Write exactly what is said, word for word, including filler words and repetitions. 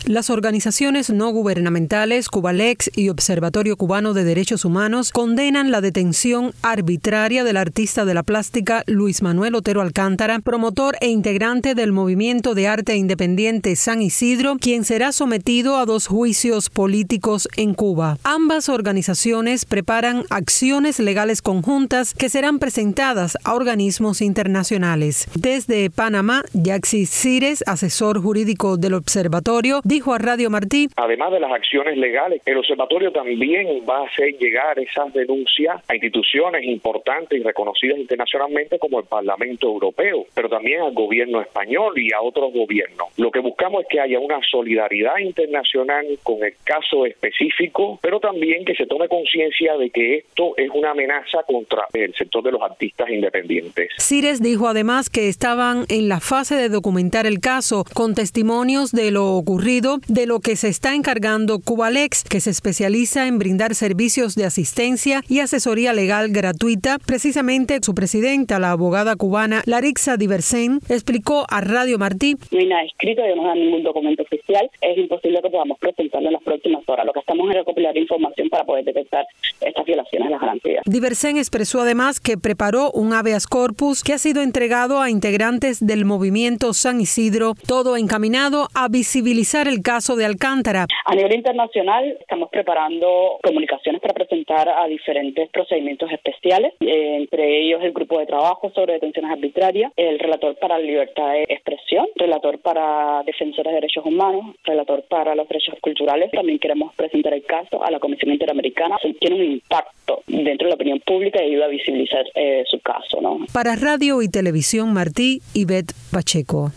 Las organizaciones no gubernamentales Cubalex y Observatorio Cubano de Derechos Humanos condenan la detención arbitraria del artista de la plástica Luis Manuel Otero Alcántara, promotor e integrante del Movimiento de Arte Independiente San Isidro, quien será sometido a dos juicios políticos en Cuba. Ambas organizaciones preparan acciones legales conjuntas que serán presentadas a organismos internacionales. Desde Panamá, Yaxis Cires, asesor jurídico del observatorio, dijo a Radio Martí: además de las acciones legales, el observatorio también va a hacer llegar esas denuncias a instituciones importantes y reconocidas internacionalmente como el Parlamento Europeo, pero también al gobierno español y a otros gobiernos. Lo que buscamos es que haya una solidaridad internacional con el caso específico, pero también que se tome conciencia de que esto es una amenaza contra el sector de los artistas independientes. Cires dijo además que estaban en la fase de documentar el caso con testimonios de lo ocurrido, de lo que se está encargando Cubalex, que se especializa en brindar servicios de asistencia y asesoría legal gratuita. Precisamente su presidenta, la abogada cubana Larixa Diversen, explicó a Radio Martí: no hay nada escrito, no hay ningún documento oficial, es imposible que podamos presentarlo en las próximas horas. Lo que estamos es recopilar información para poder detectar estas violaciones de las garantías. Diversen expresó además que preparó un habeas corpus que ha sido entregado a integrantes del movimiento San Isidro, todo encaminado a visibilizar el caso de Alcántara. A nivel internacional estamos preparando comunicaciones para presentar a diferentes procedimientos especiales, eh, entre ellos el grupo de trabajo sobre detenciones arbitrarias, el relator para la libertad de expresión, relator para defensores de derechos humanos, relator para los derechos culturales. También queremos presentar el caso a la Comisión Interamericana. Tiene un impacto dentro de la opinión pública y ayuda a visibilizar eh, su caso, ¿no? Para Radio y Televisión Martí, Ivette Pacheco.